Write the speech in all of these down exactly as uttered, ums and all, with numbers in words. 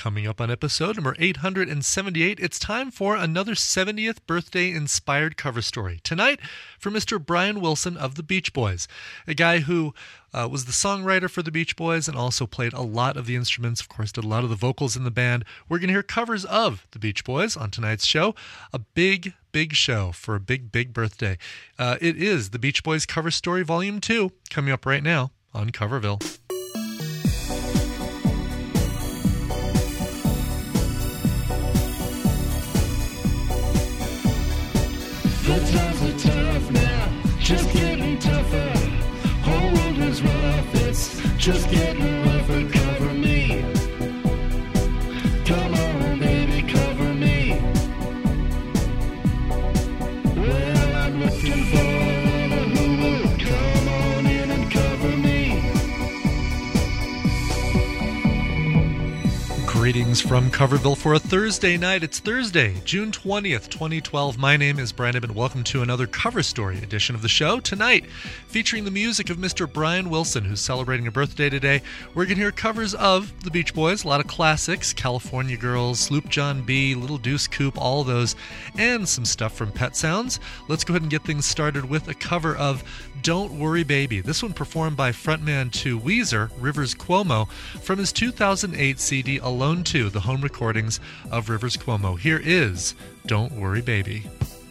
Coming up on episode number eight hundred seventy-eight, it's time for another seventieth birthday-inspired cover story. Tonight, for Mister Brian Wilson of the Beach Boys, a guy who uh, was the songwriter for the Beach Boys and also played a lot of the instruments, of course, did a lot of the vocals in the band. We're going to hear covers of the Beach Boys on tonight's show. A big, big show for a big, big birthday. Uh, it is the Beach Boys Cover Story Volume two, coming up right now on Coverville. The times are tough now, just getting tougher. Whole world is rough, it's just getting rougher. Cover me, come on baby, cover me. Well, I'm looking for a who will come on in and cover me. Greetings from Coverville for a Thursday night. It's Thursday, June twentieth, twenty twelve. My name is Brandon, and welcome to another Cover Story edition of the show. Tonight, featuring the music of Mister Brian Wilson, who's celebrating a birthday today. We're going to hear covers of the Beach Boys, a lot of classics, California Girls, Sloop John B., Little Deuce Coupe, all those, and some stuff from Pet Sounds. Let's go ahead and get things started with a cover of Don't Worry Baby. This one performed by frontman to Weezer, Rivers Cuomo, from his two thousand eight C D Alone two, the home recordings of Rivers Cuomo. Here is Don't Worry Baby.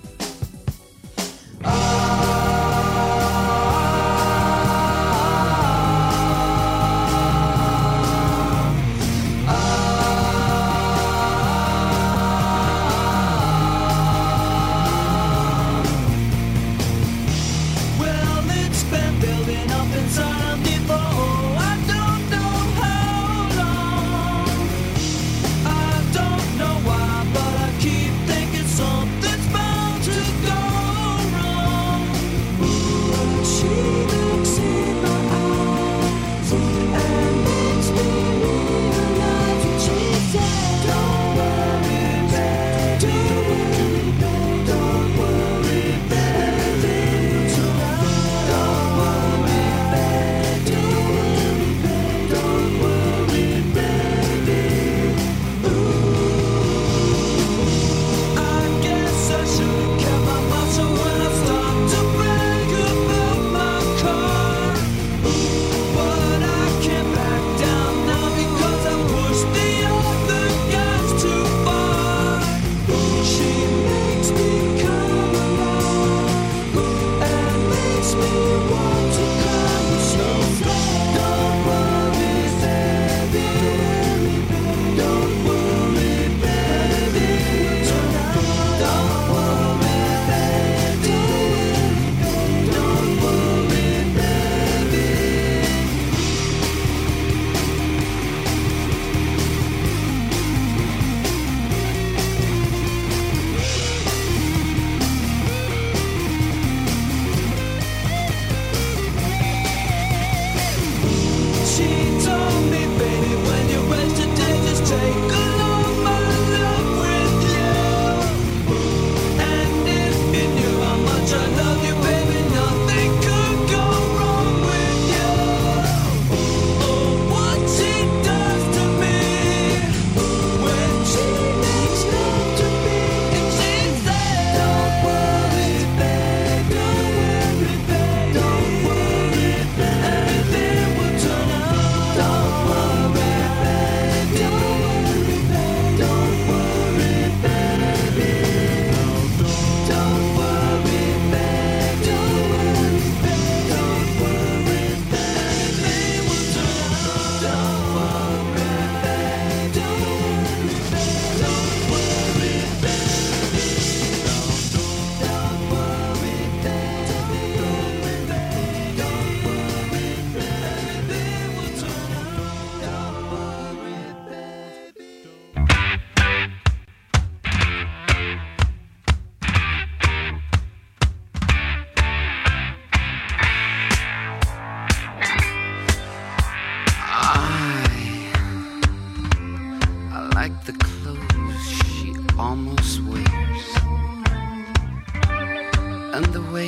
and the way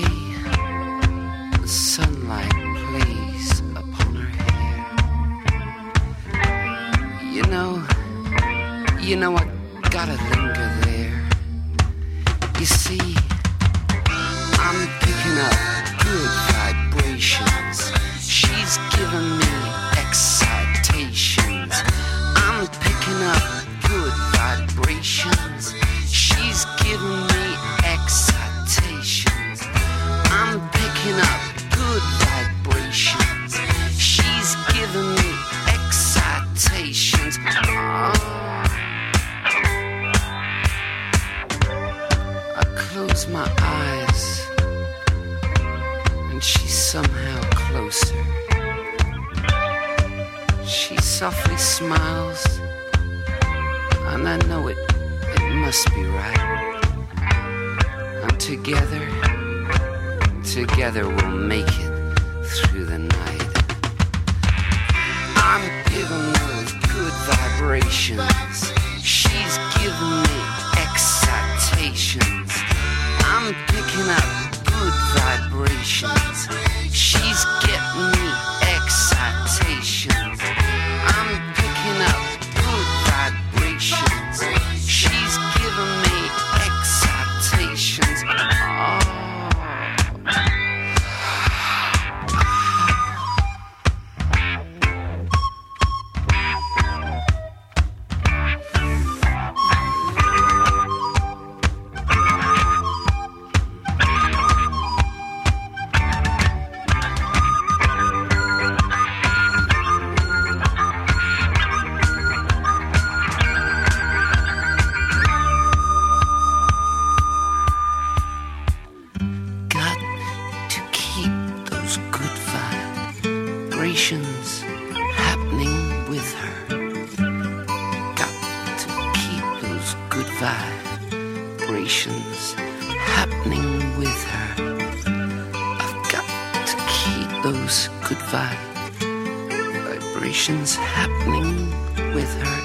the sunlight plays upon her hair. You know, You know, I gotta linger there. You see, I'm picking up good vibrations. She's giving me excitations. I'm picking up good vibrations. She's giving me excitations. I'm picking up good vibrations. She's giving me excitations. Oh. I close my eyes and she's somehow closer. She softly smiles and I know it, it must be right. And together, together we'll make it through the night. I'm giving those good vibrations. She's giving me excitations. I'm picking up good vibrations. She's getting me excitations. I'm picking up good vibrations. She's giving me excitations. Oh. Happening with her. Got to keep those good vibrations happening with her. I've got to keep those good vibrations happening with her.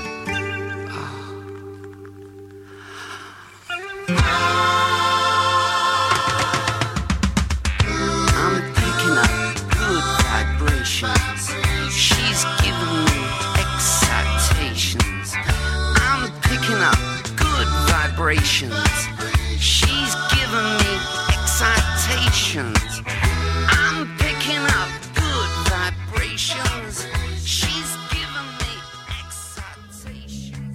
She's giving me excitations. I'm picking up good vibrations. She's giving me excitations.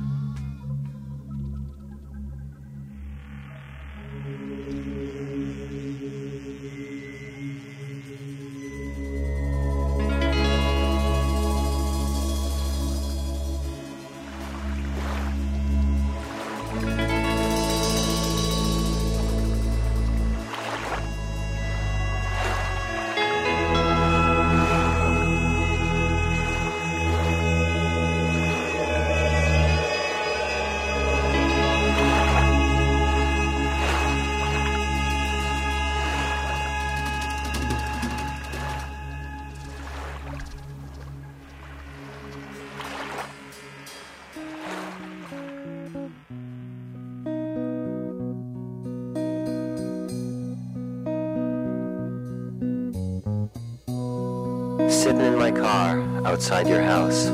Sitting in my car outside your house.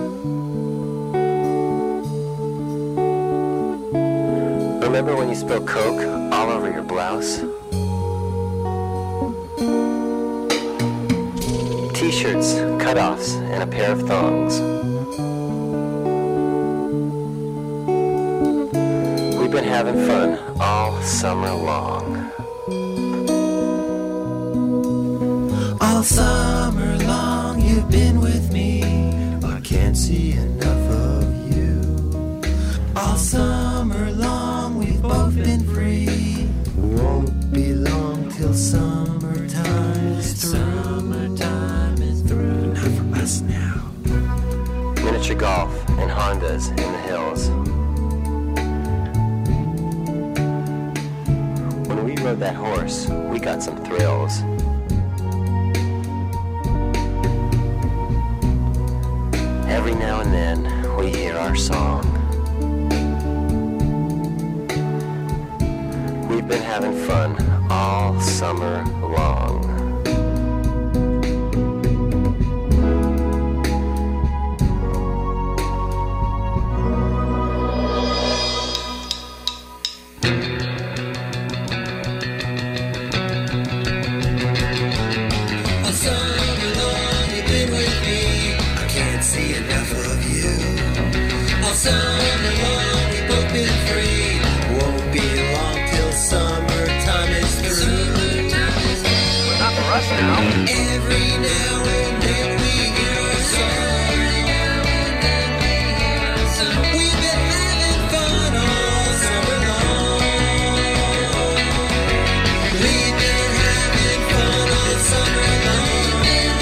Remember when you spilled Coke all over your blouse? T-shirts, cutoffs, and a pair of thongs. We've been having fun all summer long. All summer long you've been with me. I can't see enough of you. All summer long we've both been free. Won't be long till summertime is through. Summertime is through. Not for us now. Miniature golf and Hondas in the hills. When we rode that horse, we got some thrills. Every now and then, we hear our song. We've been having fun all summer long. summer long, we've both been free. Won't be long till summertime is through. But not for us now. Every now and then we hear a song. We've been having fun all summer long. We've been having fun all summer long.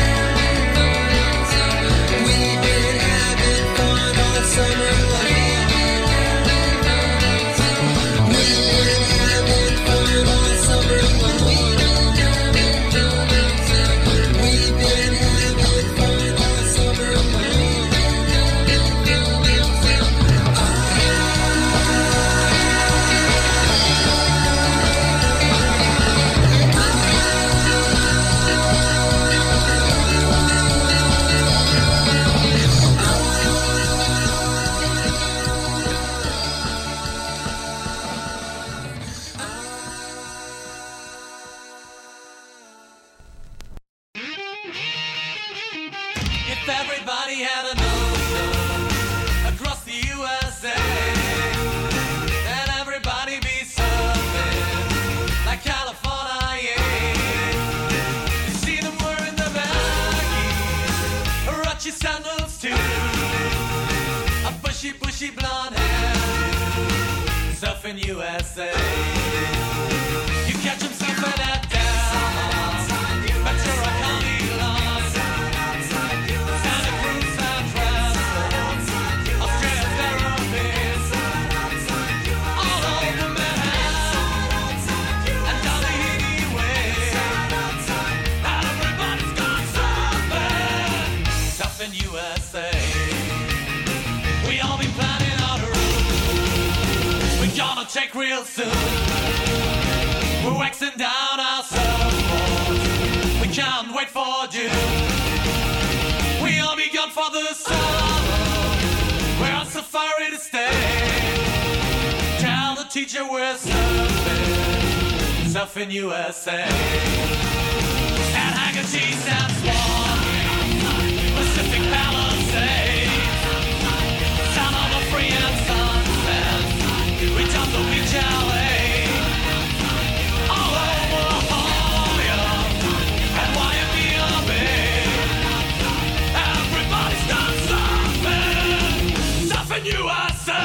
We've been having fun all summer long. We've been having fun all summer long. We've been having fun all summer long. If everybody had an ocean across the U S A, then everybody be surfing like California, yeah. You see them wearing the baggies, Rucci sandals too, a bushy, bushy blonde hair, surfing U S A. You catch them surfing at Dallas, Ventura County, Los Santa Cruz, San Francisco, Australia's Caribbean, all over Manhattan and Tahiti way. Everybody's gone surfing, surfing U S A. We all been planning our route, we're gonna take real soon. We're waxing down our surfboards, we can't wait for June. We all begun for the summer, we're on safari to stay. Tell the teacher we're surfing, surfing U S A. At Haggerty's and Swan, Pacific Palisades, sound of a free and sunset, we done the beach L A. All over Holyoke and Waimea Bay. Everybody's done surfing, surfing U S A.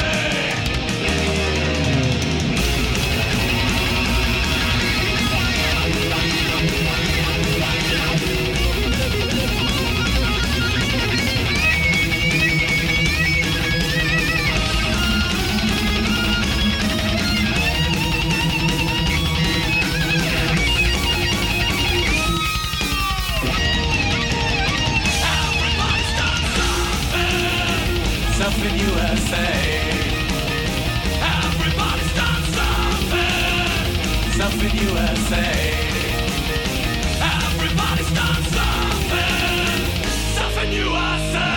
Everybody's done surfing, surfing U S A. Everybody's done surfing, surfing U S A. Everybody's done surfing, surfing U S A.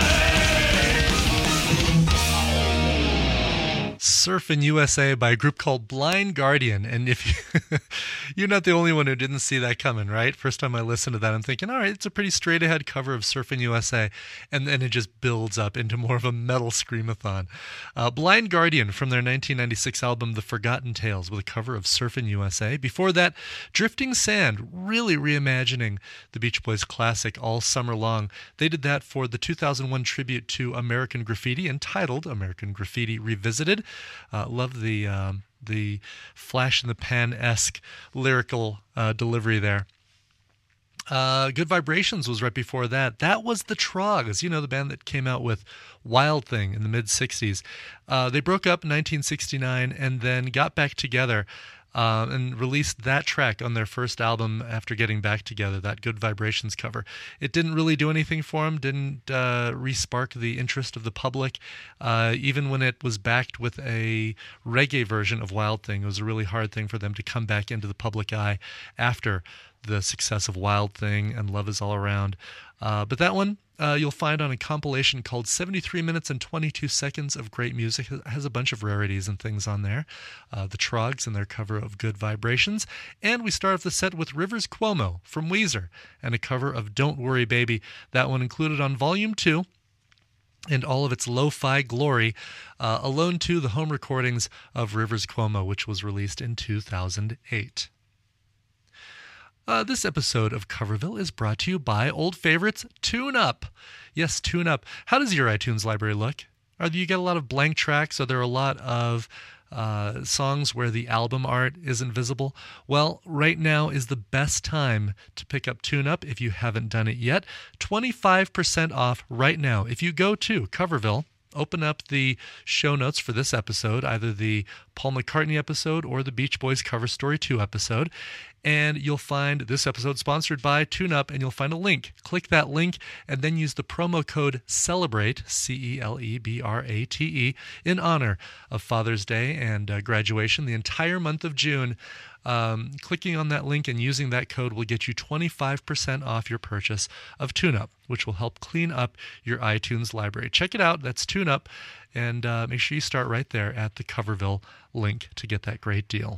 Surfin' U S A by a group called Blind Guardian. And if you, you're not the only one who didn't see that coming, right? First time I listened to that, I'm thinking, all right, it's a pretty straight ahead cover of Surfin' U S A. And then it just builds up into more of a metal screamathon. Uh, Blind Guardian from their nineteen ninety-six album, The Forgotten Tales, with a cover of Surfin' U S A. Before that, Drifting Sand, really reimagining the Beach Boys classic All Summer Long. They did that for the two thousand one tribute to American Graffiti, entitled American Graffiti Revisited. Uh, love the um, the flash in the pan-esque lyrical uh, delivery there. Uh, Good Vibrations was right before that. That was the Trogs, you know, the band that came out with Wild Thing in the mid-sixties. Uh, they broke up in nineteen sixty-nine and then got back together uh, and released that track on their first album after getting back together, that Good Vibrations cover. It didn't really do anything for them, didn't uh, re-spark the interest of the public. Uh, even when it was backed with a reggae version of Wild Thing, it was a really hard thing for them to come back into the public eye after the success of Wild Thing and Love Is All Around. Uh, but that one uh, you'll find on a compilation called seventy-three minutes and twenty-two seconds of Great Music. It has a bunch of rarities and things on there. Uh, the Trogs and their cover of Good Vibrations. And we start off the set with Rivers Cuomo from Weezer and a cover of Don't Worry Baby. That one included on Volume two. and all of its lo-fi glory, uh, Alone two, the home recordings of Rivers Cuomo, which was released in two thousand eight. Uh, this episode of Coverville is brought to you by old favorites TuneUp. Yes, TuneUp. How does your iTunes library look? Are you get a lot of blank tracks? Are there a lot of uh, songs where the album art isn't visible? Well, right now is the best time to pick up TuneUp if you haven't done it yet. twenty-five percent off right now. If you go to Coverville, open up the show notes for this episode, either the Paul McCartney episode or the Beach Boys Cover Story two episode, and you'll find this episode sponsored by TuneUp, and you'll find a link. Click that link and then use the promo code CELEBRATE, C E L E B R A T E, in honor of Father's Day and uh, graduation the entire month of June. Um, clicking on that link and using that code will get you twenty-five percent off your purchase of TuneUp, which will help clean up your iTunes library. Check it out. That's TuneUp, and uh, make sure you start right there at the Coverville link to get that great deal.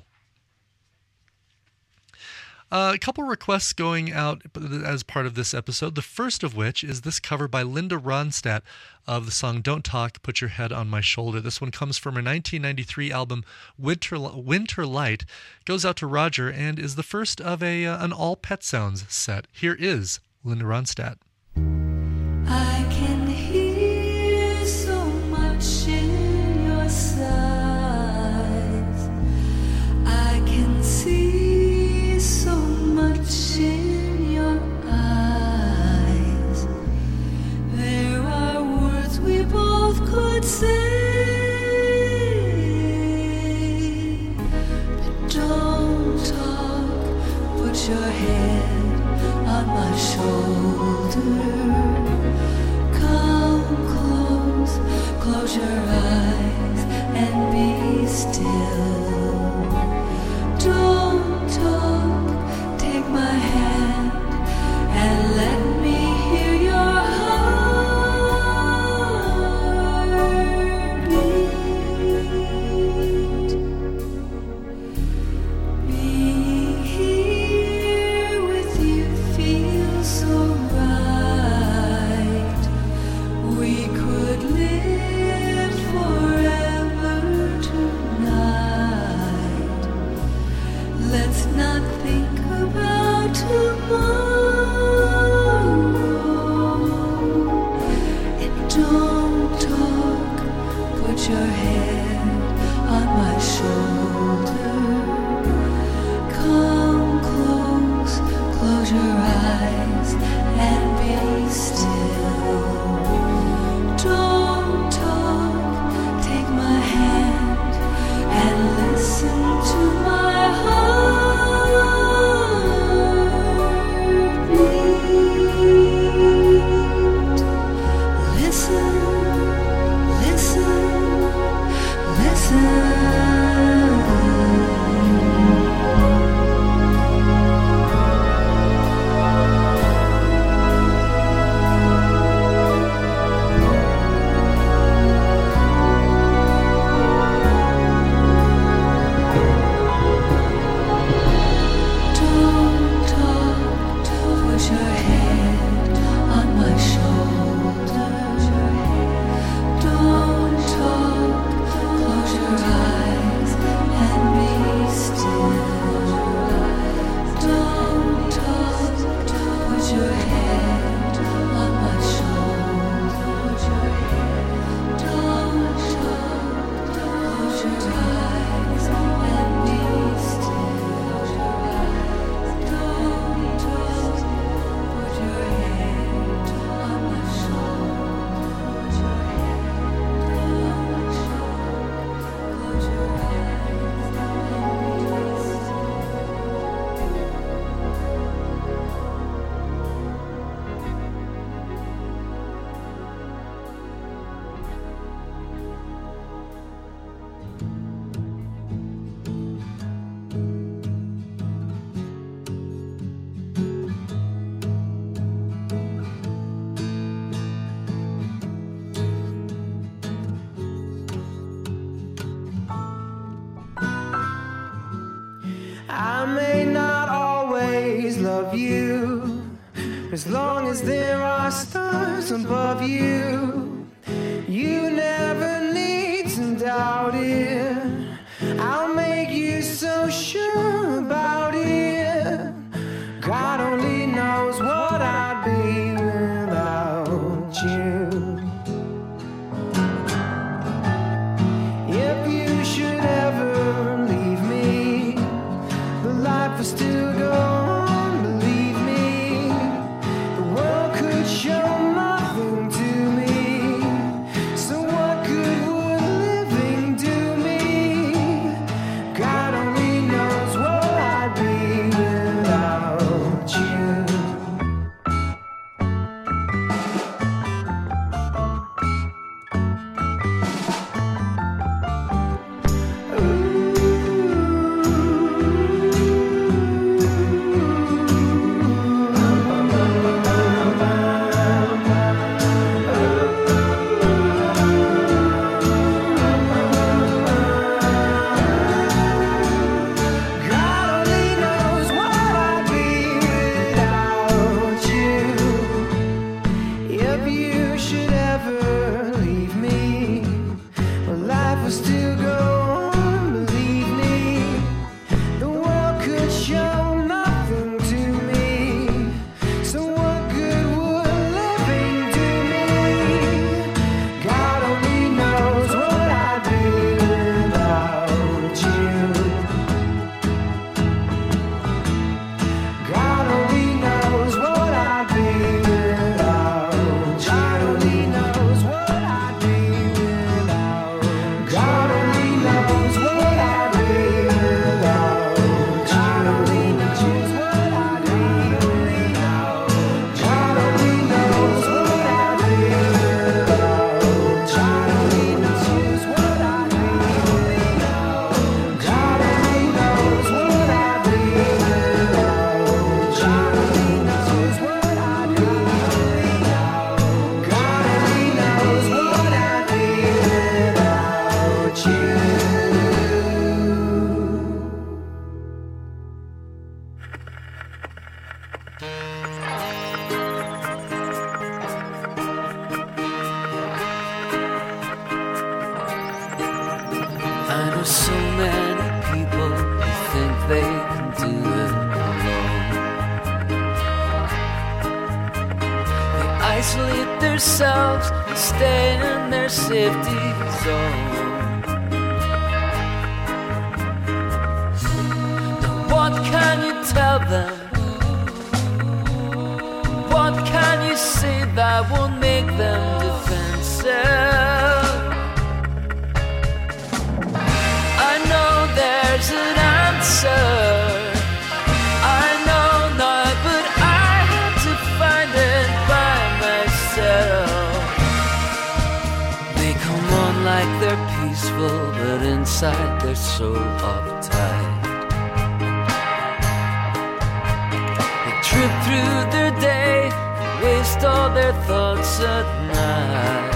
Uh, a couple requests going out as part of this episode, the first of which is this cover by Linda Ronstadt of the song Don't Talk, Put Your Head on My Shoulder. This one comes from her nineteen ninety-three album Winter Winter Light, goes out to Roger, and is the first of a uh, an all Pet Sounds set. Here is Linda Ronstadt. I can hear so much in your sighs. I can see so much in your eyes. There are words we both could say, but don't talk. Put your head on my shoulder. Come close, close your eyes and be still. Don't talk, take my hand and let me hear your heartbeat. Being here with you feels so right. We could live forever tonight. Let's not think about tomorrow. And don't talk. Put your head on my shoulder. Come close, close your eyes and be still. Don't talk, take my hand and listen to my heartbeat. Listen, listen, listen. Don't talk, put your head on my shoulder. Don't talk, close your eyes and be still. Don't talk, put your head on my shoulder. Don't talk, close your eyes and be still. Don't talk, put your head on my shoulder. Don't talk, close your eyes I may not always love you, as long as there are stars above you. about it. I'll make you so sure about it. God only knows what I'd be without you. If you should ever leave me, the life will still go on, believe me. The world could show nothing to me. So what good would living do me? God only knows what I'd be without you. God only knows what I'd be without you. If you should ever leave me, well, life will still go on, believe me. The world could show nothing to me. So what good would living do me? God only knows what I'd be without you. God only knows what I'd be without. God only knows what I'd be without. God only knows what I'd be without. God only knows what I'd be without. God only knows what I'd be without. God only knows what I'd be without. God only knows what I'd be without. God only knows what I'd be without. God only knows what I'd be without you. I know so many people who think they can do it alone. They isolate themselves and stay in their safety zone. Now what can you tell them? What can you say that will make them defensive? I know there's an answer. I know not, but I had to find it by myself. They come on like they're peaceful, but inside they're so uptight. They trip through their day, waste all their thoughts at night.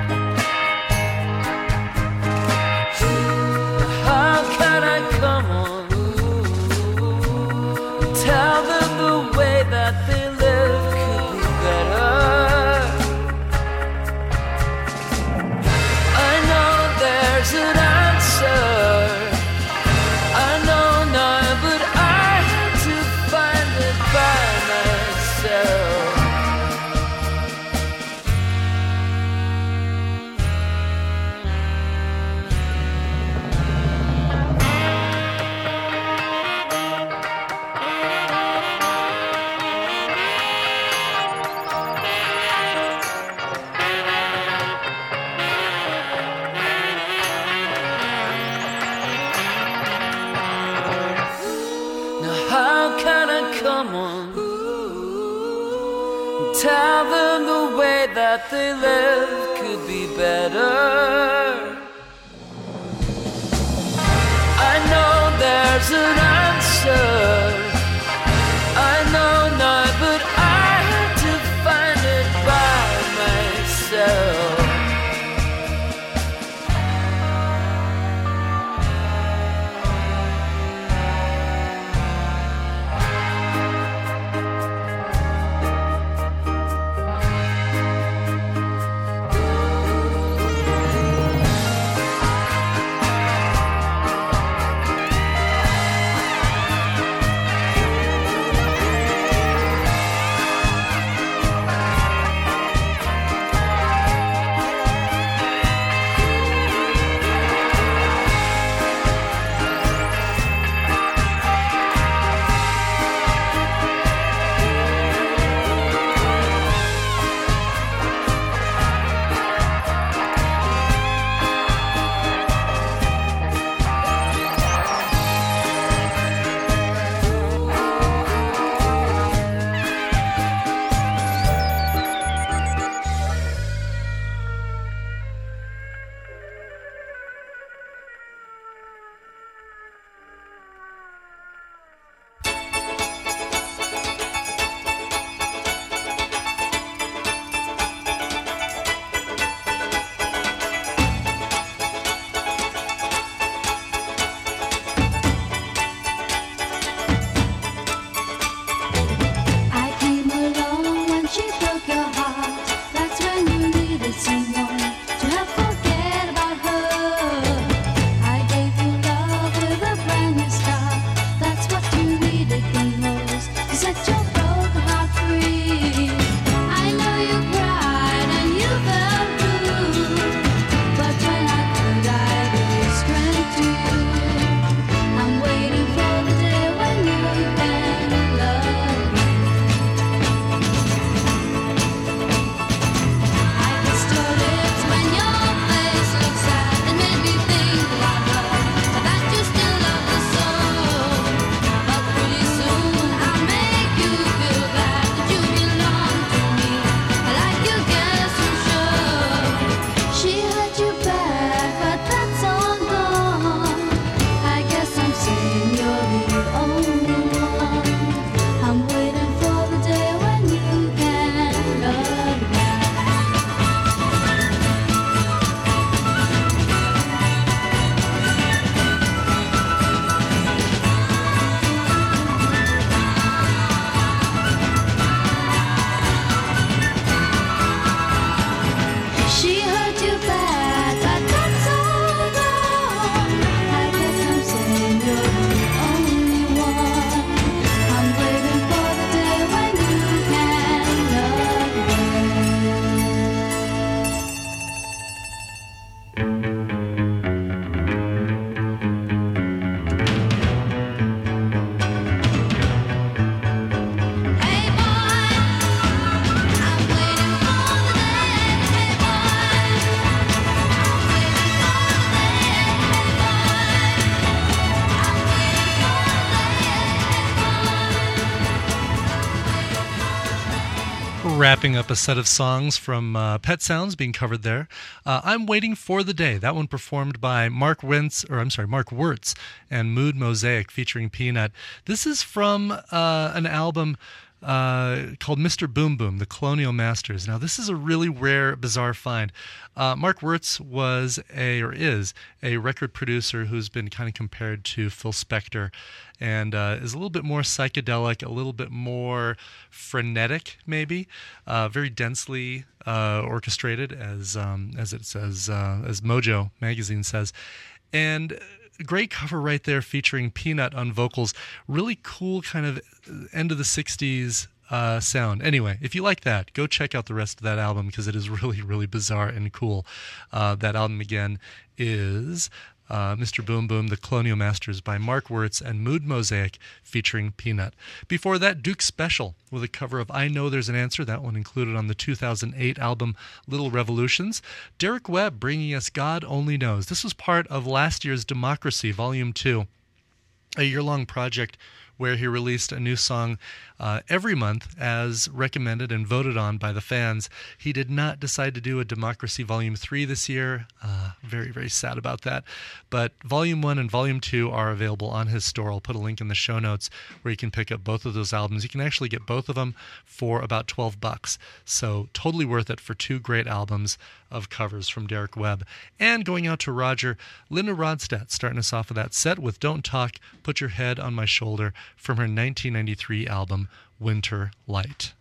How can I come on? Tell them the way that they live could be better. I know there's an answer. I know not, but I had to find it by myself. Now how can I come on? Tell them the way that they live could be better. I know there's an answer. I know not, but I had to find it by myself. wrapping up a set of songs from uh, Pet Sounds being covered there. Uh, I'm Waiting for the Day. That one performed by Mark Wentz, or I'm sorry, Mark Wirtz and Mood Mosaic featuring Peanut. This is from uh, an album uh, called Mister Boom Boom, The Colonial Masters. Now, this is a really rare, bizarre find. Uh, Mark Wirtz was a, or is, a record producer who's been kind of compared to Phil Spector, and uh, is a little bit more psychedelic, a little bit more frenetic, maybe, uh, very densely uh, orchestrated, as um, as it says, uh, as Mojo magazine says, and a great cover right there featuring Peanut on vocals. Really cool kind of end of the sixties uh, sound. Anyway, if you like that, go check out the rest of that album because it is really, really bizarre and cool. Uh, that album again is Uh, Mister Boom Boom, The Colonial Masters by Mark Wirtz and Mood Mosaic featuring Peanut. Before that, Duke Special with a cover of I Know There's an Answer, that one included on the two thousand eight album Little Revolutions. Derek Webb bringing us God Only Knows. This was part of last year's Democracy, Volume two, a year-long project where he released a new song uh, every month as recommended and voted on by the fans. He did not decide to do a Democracy Volume three this year. Uh, very, very sad about that. But Volume one and Volume two are available on his store. I'll put a link in the show notes where you can pick up both of those albums. You can actually get both of them for about twelve bucks. So totally worth it for two great albums of covers from Derek Webb. And going out to Roger, Linda Ronstadt starting us off of that set with Don't Talk, Put Your Head on My Shoulder from her nineteen ninety-three album Winter Light.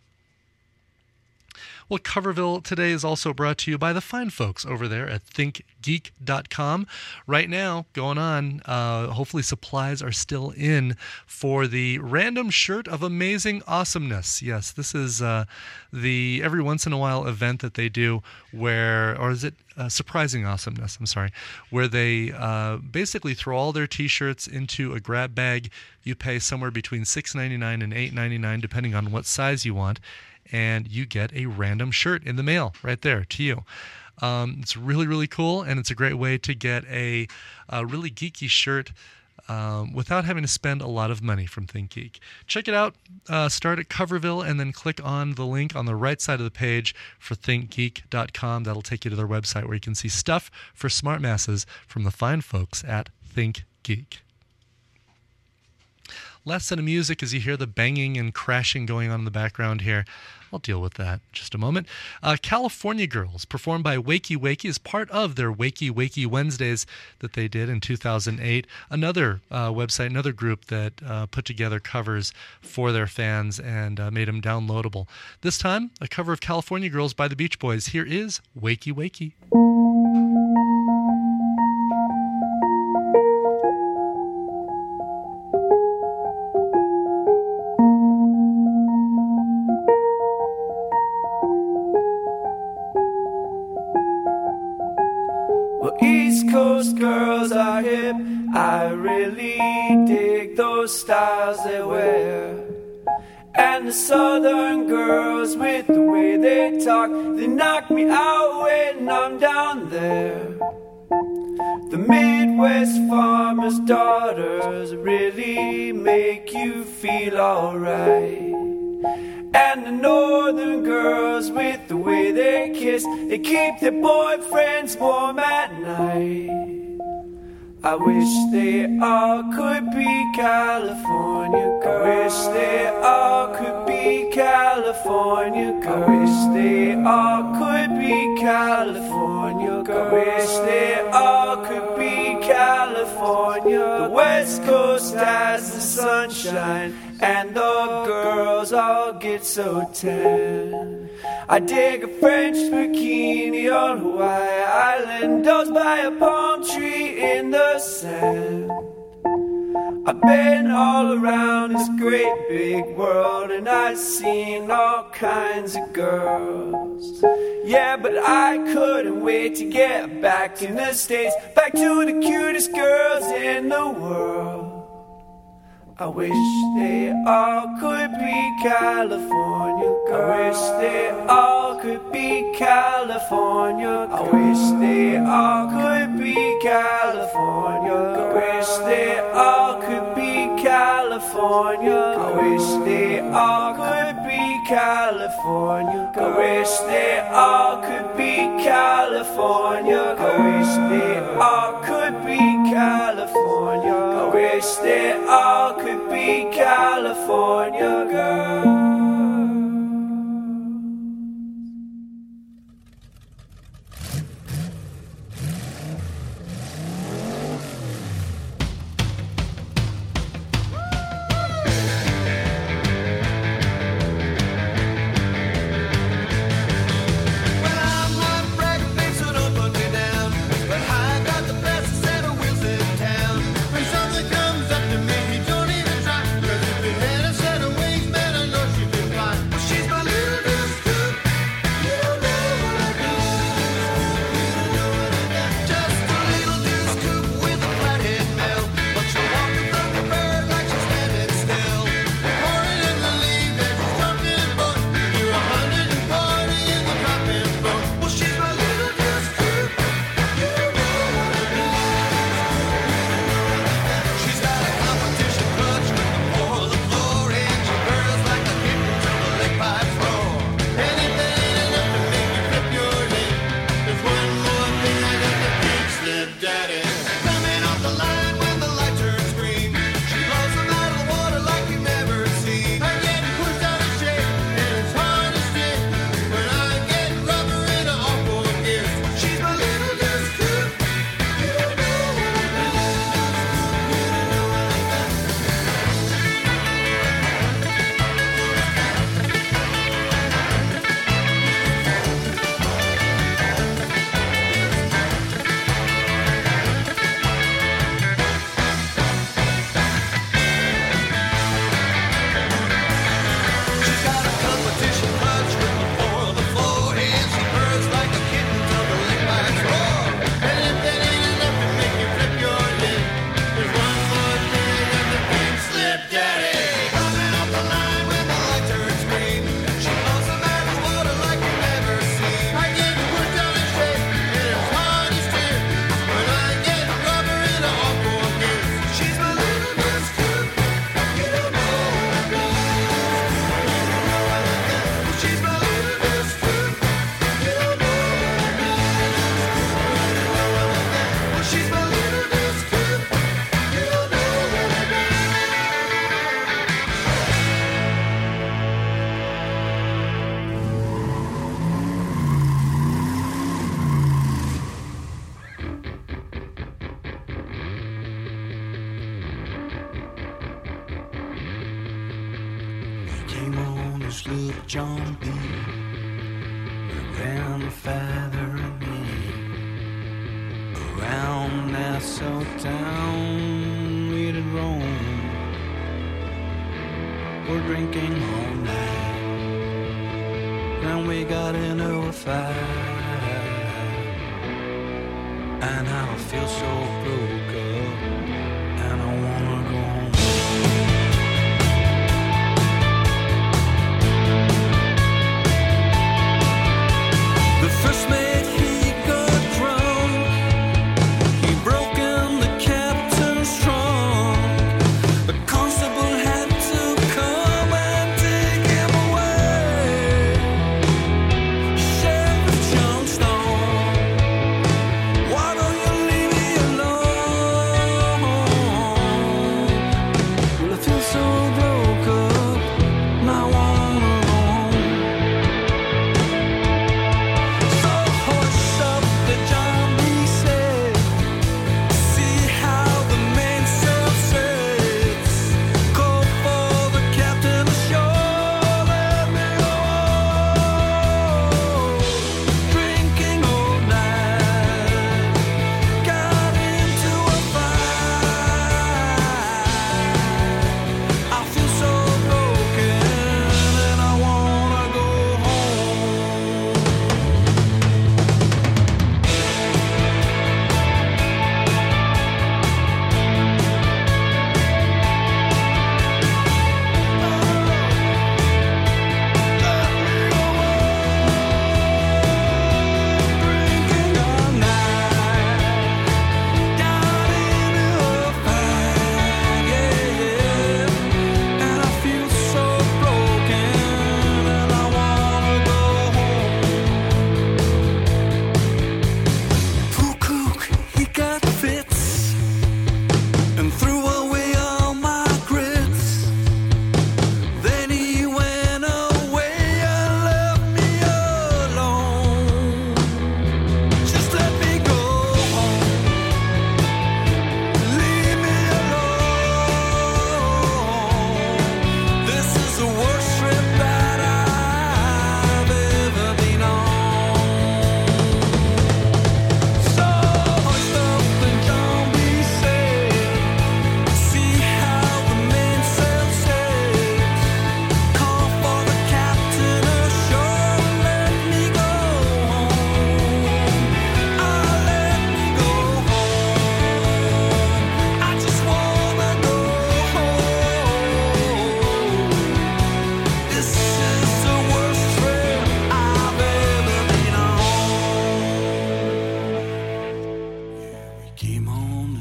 Well, Coverville today is also brought to you by the fine folks over there at think geek dot com. Right now, going on, uh, hopefully supplies are still in for the Random Shirt of Amazing Awesomeness. Yes, this is uh, the every once in a while event that they do where, or is it uh, Surprising Awesomeness, I'm sorry, where they uh, basically throw all their t-shirts into a grab bag. You pay somewhere between six ninety-nine and eight ninety-nine depending on what size you want, and you get a random shirt in the mail right there to you. Um, it's really, really cool, and it's a great way to get a, a really geeky shirt um, without having to spend a lot of money from Think Geek. Check it out. Uh, start at Coverville and then click on the link on the right side of the page for think geek dot com. That'll take you to their website where you can see stuff for smart masses from the fine folks at Think Geek. Last set of music as you hear the banging and crashing going on in the background here. I'll deal with that in just a moment. Uh, California Girls, performed by Wakey Wakey, is part of their Wakey Wakey Wednesdays that they did in two thousand eight. Another uh, website, another group that uh, put together covers for their fans and uh, made them downloadable. This time, a cover of California Girls by the Beach Boys. Here is Wakey Wakey. Coast girls are hip, I really dig those styles they wear. And the southern girls with the way they talk, they knock me out when I'm down there. The Midwest farmers' daughters really make you feel alright. And the northern girls with the way they kiss, they keep their boyfriends warm at night. I wish they all could be California girls. I wish they all could be California girls. I wish they all could be California girls. I wish they all could be California. The West Coast has the sunshine and the girls all get so tan. I dig a French bikini on Hawaii Island, dozed by a palm tree in the sand. I've been all around this great big world and I've seen all kinds of girls. Yeah, but I couldn't wait to get back to the States, back to the cutest girls in the world. I wish they all could be California girls. I wish they all could be California girls. I wish they all could be California girls. I wish they all could be California girls. I wish they all could be California girls. I wish they all could be California girls. I wish they all could be California girls. I wish they all could be California girls. Little John B. grandfather and me around Nassau town we did roam. We're drinking all night and we got into a fight, and I feel so broke up and I wanna go home. First mate, he got drunk. He broke in the captain's trunk. The constable had to come and take him away. Sheriff Johnstone, why don't you leave me alone?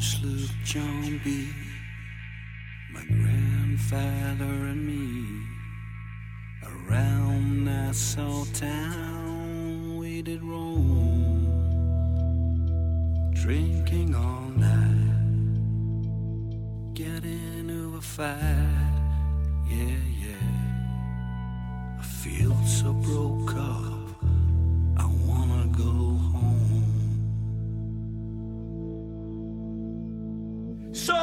sloop John B. My grandfather and me, around Nassau town we did roam, drinking all night, getting into a fight, yeah, yeah. I feel so broke up, I wanna go home. So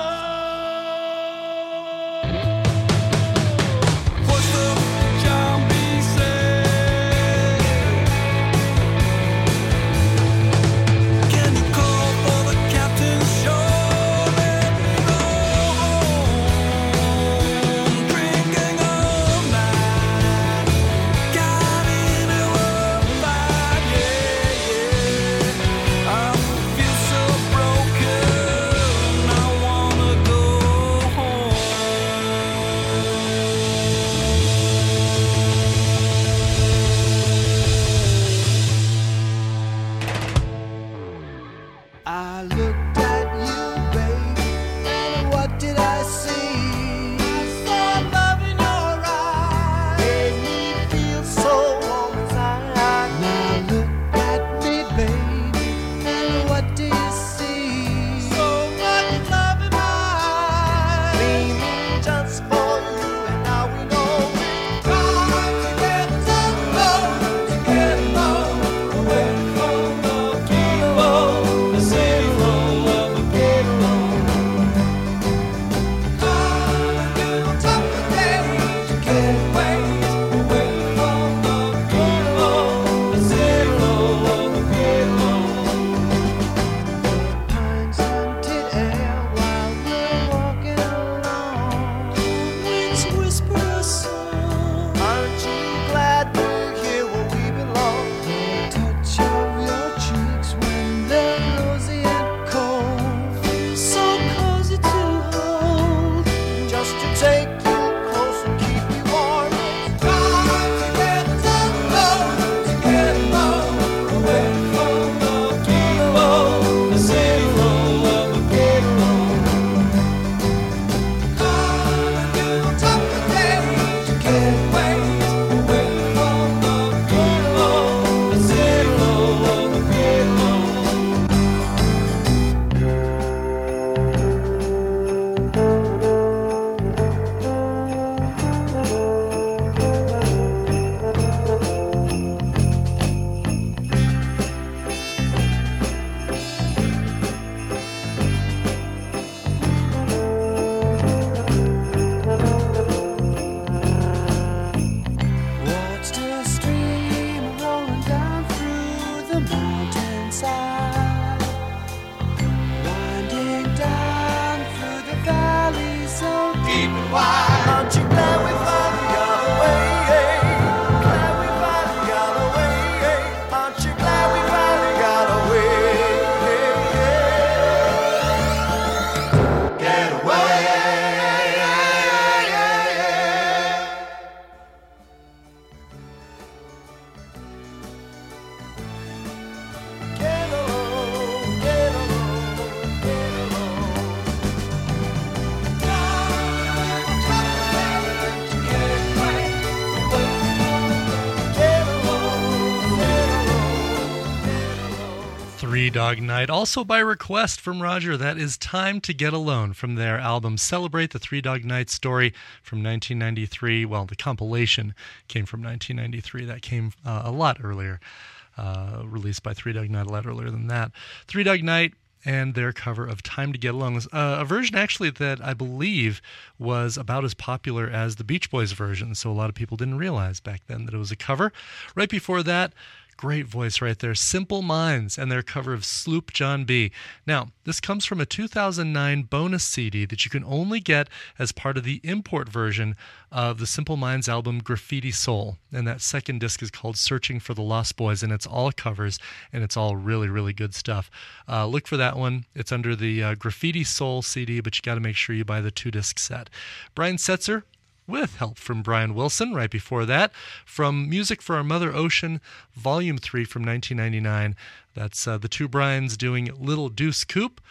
Three Dog Night, also by request from Roger. That is Time to Get Alone from their album Celebrate, the Three Dog Night story from nineteen ninety-three. Well, the compilation came from nineteen ninety-three. That came uh, a lot earlier, uh, released by Three Dog Night a lot earlier than that. Three Dog Night and their cover of Time to Get Alone. Uh, a version actually that I believe was about as popular as the Beach Boys version, so a lot of people didn't realize back then that it was a cover. Right before that, great voice right there, Simple Minds and their cover of Sloop John B. Now, this comes from a two thousand nine bonus C D that you can only get as part of the import version of the Simple Minds album Graffiti Soul. And that second disc is called Searching for the Lost Boys, and it's all covers, and it's all really, really good stuff. Uh, look for that one. It's under the uh, Graffiti Soul C D, but you got to make sure you buy the two-disc set. Brian Setzer, with help from Brian Wilson right before that, from Music for Our Mother Ocean, Volume three from nineteen ninety-nine. That's uh, the two Brians doing Little Deuce Coupe.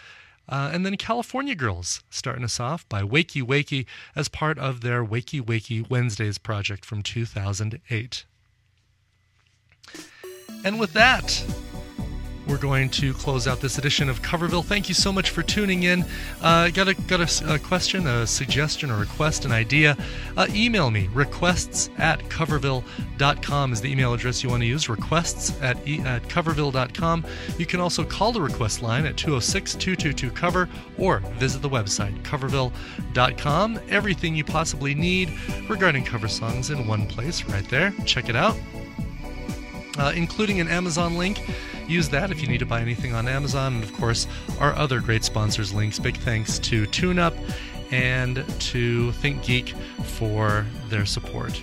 Uh, and then California Girls starting us off by Wakey Wakey as part of their Wakey Wakey Wednesdays project from two thousand eight. And with that, we're going to close out this edition of Coverville. Thank you so much for tuning in. Uh, got a got a, a question, a suggestion, a request, an idea? Uh, email me. Requests at coverville dot com is the email address you want to use. Requests at, e- at coverville dot com. You can also call the request line at two oh six, two two two, cover or visit the website coverville dot com. Everything you possibly need regarding cover songs in one place right there. Check it out. Uh, including an Amazon link. Use that if you need to buy anything on Amazon. And, of course, our other great sponsors links. Big thanks to TuneUp and to ThinkGeek for their support.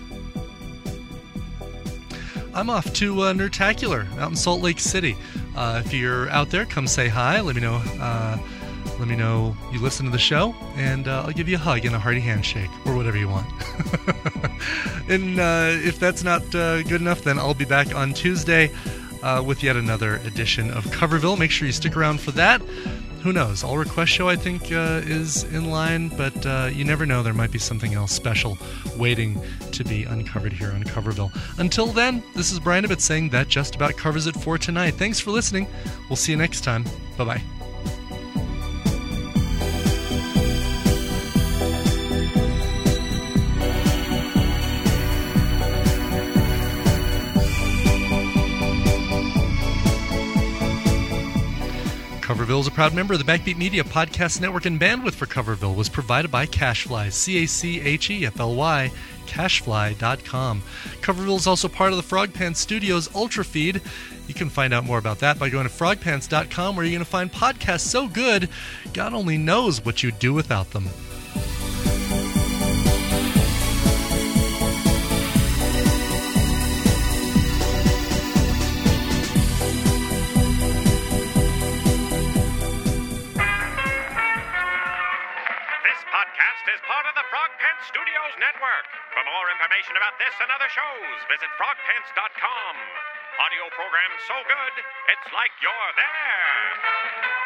I'm off to uh, Nerdtacular out in Salt Lake City. Uh, if you're out there, come say hi. Let me know. Uh, let me know you listen to the show, and uh, I'll give you a hug and a hearty handshake, or whatever you want. And uh, if that's not uh, good enough, then I'll be back on Tuesday uh, with yet another edition of Coverville. Make sure you stick around for that. Who knows? All Request Show, I think, uh, is in line, but uh, you never know. There might be something else special waiting to be uncovered here on Coverville. Until then, this is Brian Ibbott saying that just about covers it for tonight. Thanks for listening. We'll see you next time. Bye-bye. Coverville is a proud member of the Backbeat Media Podcast Network, and bandwidth for Coverville was provided by Cachefly, C A C H E F L Y, cachefly dot com. Coverville is also part of the Frogpants Studios Ultra Feed. You can find out more about that by going to frogpants dot com, where you're going to find podcasts so good, God only knows what you'd do without them. Is part of the Frog Pants Studios Network. For more information about this and other shows, visit frog pants dot com. Audio program so good, it's like you're there.